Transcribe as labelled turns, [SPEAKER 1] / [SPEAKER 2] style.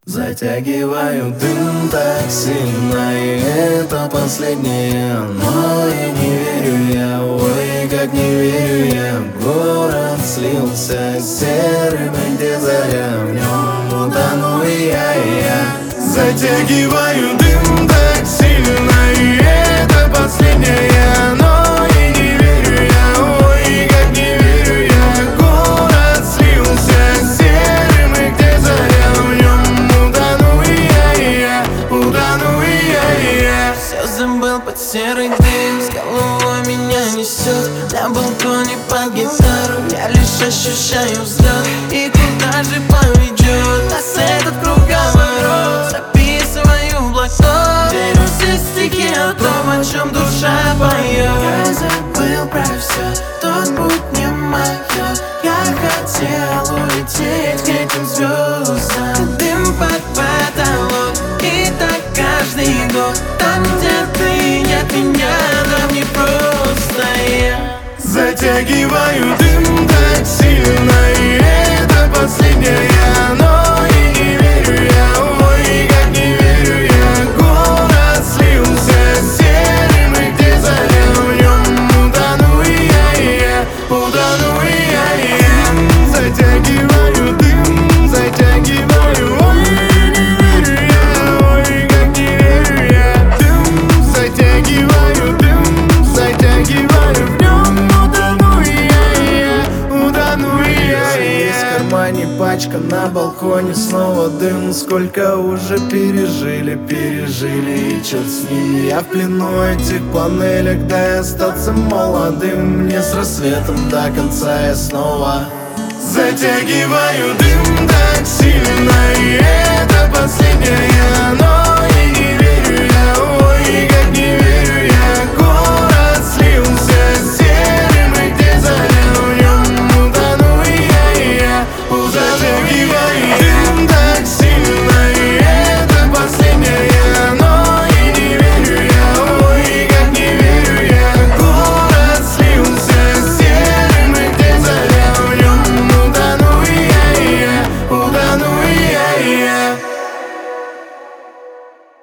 [SPEAKER 1] Затягиваю дым так сильно, и это последнее. Но и не верю я, ой, как не верю я. Город слился серым, и где заря, в нем утону и я. Затягиваю дым так сильно, и это последнее. Но и не верю я, ой, как не верю я. Город слился серым, и где заря, в нем утону и я. Утону и я.
[SPEAKER 2] Все забыл под серый дым, с головой меня несет. На балконе под гитару я лишь ощущаю взлет. И куда же поведет нас этот круговорот? Записываю в блокнот, верю все стихи о том, о чем душа поет. Я забыл про все, тот путь не мое. Я хотел улететь к этим звездам. Дым под потолок, и так каждый год. Там, где ты, нет меня, нам не просто я.
[SPEAKER 1] Затягиваю дым так сильно, и это последнее. Но и не верю я, ой, как не верю я. Город слился серым, и где заря, в нем утону и я. Утону и я. Затягиваю дым, затягиваю, ой, не верю я, ой, как не верю я. Дым, затягиваю дым, затягиваю, в нем утону и я. Утону и я. Есть в кармане пачка, на балконе снова дым. Сколько уже пережили, и черт с ними. Я в плену этих панелек, дай остаться молодым. Мне с рассветом до конца я снова затягиваю дым так сильно, и